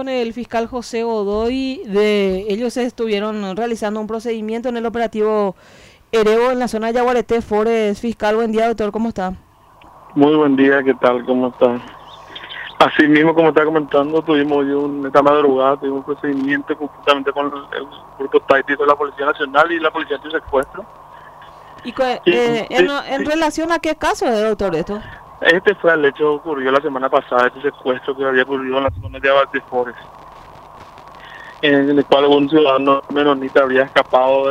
con el fiscal José Godoy. Ellos estuvieron realizando un procedimiento en el operativo Erebo en la zona de Yaguareté Forest. Fiscal, buen día, doctor, ¿cómo está? Muy buen día, ¿qué tal? ¿Cómo está? Así mismo, como está comentando, tuvimos hoy esta madrugada, tuvimos un procedimiento conjuntamente con el grupo táctico de la Policía Nacional y la Policía de Secuestro. ¿Y en Sí, relación a qué caso es, doctor, esto? este fue el hecho que ocurrió la semana pasada, este secuestro que había ocurrido en la zona de Yaguareté Forest, en el cual un ciudadano menonita habría escapado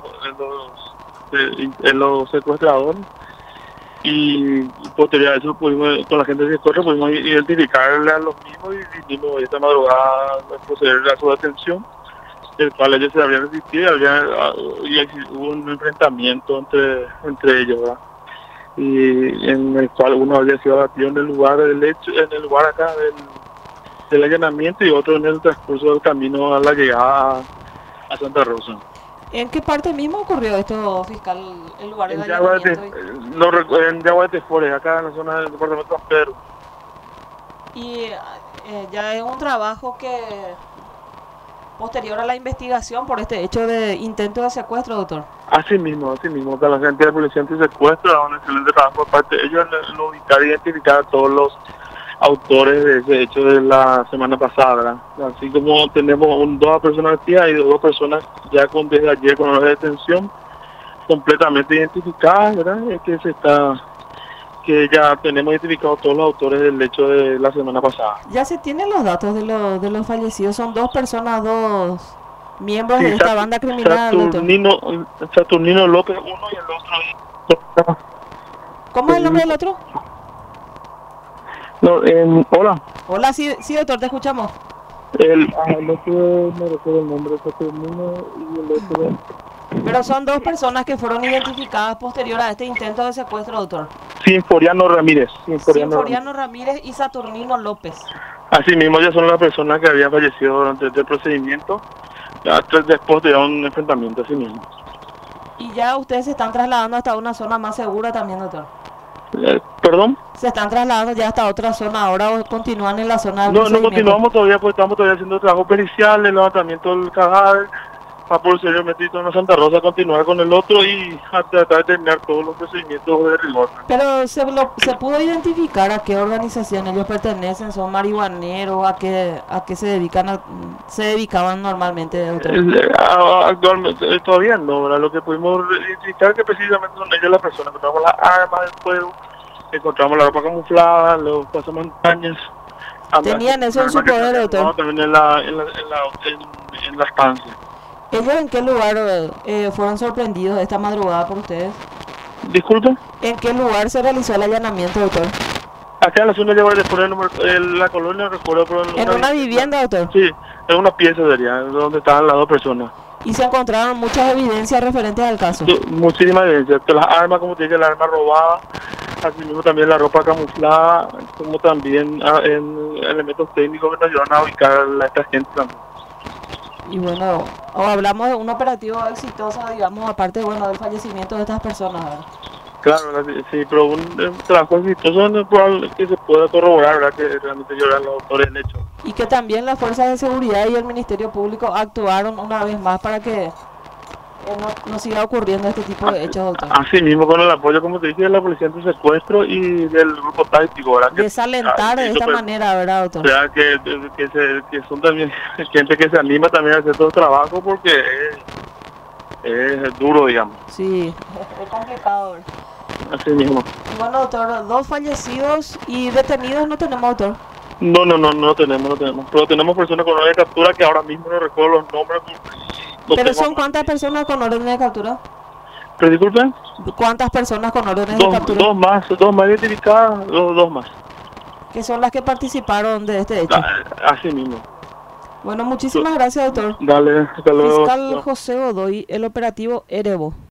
de los secuestradores. Y posterior a eso pudimos, con la gente de Secuestro, pudimos identificarle a los mismos y vinimos esta madrugada a proceder a su detención, el cual ellos se habían resistido y hubo un enfrentamiento entre ellos, ¿verdad? Y en el cual uno había sido abatido en el lugar del hecho, en el lugar acá del allanamiento, y otro en el transcurso del camino a la llegada a Santa Rosa. ¿En qué parte mismo ocurrió esto, fiscal, el lugar del En Yaguareté, allanamiento? en Yaguareté Forest, acá en la zona del departamento de San Pedro. Y ya es un trabajo que posterior a la investigación por este hecho de intento de secuestro, doctor. Así mismo, que la gente de Policía Antisecuestro da un excelente trabajo por parte de ellos en ubicar e identificar a todos los autores de ese hecho de la semana pasada, ¿verdad? Así como tenemos dos personas y dos personas ya desde ayer con hora de detención completamente identificadas, ¿verdad? Que ya tenemos identificados todos los autores del hecho de la semana pasada. Ya se tienen los datos de los fallecidos, son dos personas, dos miembros de esta banda criminal, doctor. Saturnino López uno y el otro. ¿Cómo es el nombre del otro? No, hola. Hola, sí, doctor, te escuchamos. El otro, no recuerdo el nombre, Saturnino y el otro. Pero son dos personas que fueron identificadas posterior a este intento de secuestro, doctor. Sinforiano Ramírez. Sinforiano Ramírez y Saturnino López. Así mismo, ya son las personas que habían fallecido durante este procedimiento, después de un enfrentamiento, así mismo. Y ya ustedes se están trasladando hasta una zona más segura también, doctor. ¿Perdón? ¿Se están trasladando ya hasta otra zona ahora o continúan en la zona del No procedimiento? continuamos todavía, pues estamos todavía haciendo trabajo pericial, el levantamiento del cadáver, para posteriormente ir a Santa Rosa a continuar con el otro y a tratar de terminar todos los procedimientos de rigor. Pero se pudo identificar a qué organización ellos pertenecen, son marihuaneros, a qué se dedicaban normalmente, doctor. Actualmente todavía no, ¿verdad? Lo que pudimos identificar que precisamente son ellos las personas. Encontramos las armas del fuego, encontramos la ropa camuflada, los pasamontañas. ¿Tenían eso en su poder, doctor? También en la estancia. ¿Ellos en qué lugar fueron sorprendidos esta madrugada por ustedes? Disculpe. ¿En qué lugar se realizó el allanamiento, doctor? Acá en la zona de la colonia, recuerdo, pero ¿En una vivienda, doctor? Sí, en una pieza sería, donde estaban las dos personas. ¿Y se encontraron muchas evidencias referentes al caso? Muchísimas evidencias, que las armas, como te dije, la arma robada, así mismo también la ropa camuflada, como también en elementos técnicos que nos ayudan a ubicar a esta gente también. Y bueno, hablamos de un operativo exitoso, digamos, aparte del fallecimiento de estas personas, ¿verdad? Claro, sí, pero un trabajo exitoso no es probable que se pueda corroborar, ¿verdad? Que realmente ellos eran los autores del hecho. Y que también las fuerzas de seguridad y el Ministerio Público actuaron una vez más para que no siga ocurriendo este tipo de hechos, doctor. Así mismo, con el apoyo, como te dije, de la Policía Antisecuestro y del grupo táctico, ¿verdad? Desalentar de esta manera, ¿verdad, doctor? O sea, que son también gente que se anima también a hacer todo el trabajo porque es duro, digamos. Sí, es complicado, ¿verdad? Así mismo. Y bueno, doctor, dos fallecidos y detenidos no tenemos, doctor. No tenemos. Pero tenemos personas con orden de captura que ahora mismo no recuerdo los nombres. ¿Pero son cuántas personas con órdenes de captura? ¿Pero disculpen? ¿Cuántas personas con órdenes de captura? Dos más identificadas, dos más. Que son las que participaron de este hecho. Así mismo. Bueno, muchísimas gracias, doctor. Dale, hasta luego. Fiscal José Godoy, el operativo Erebo.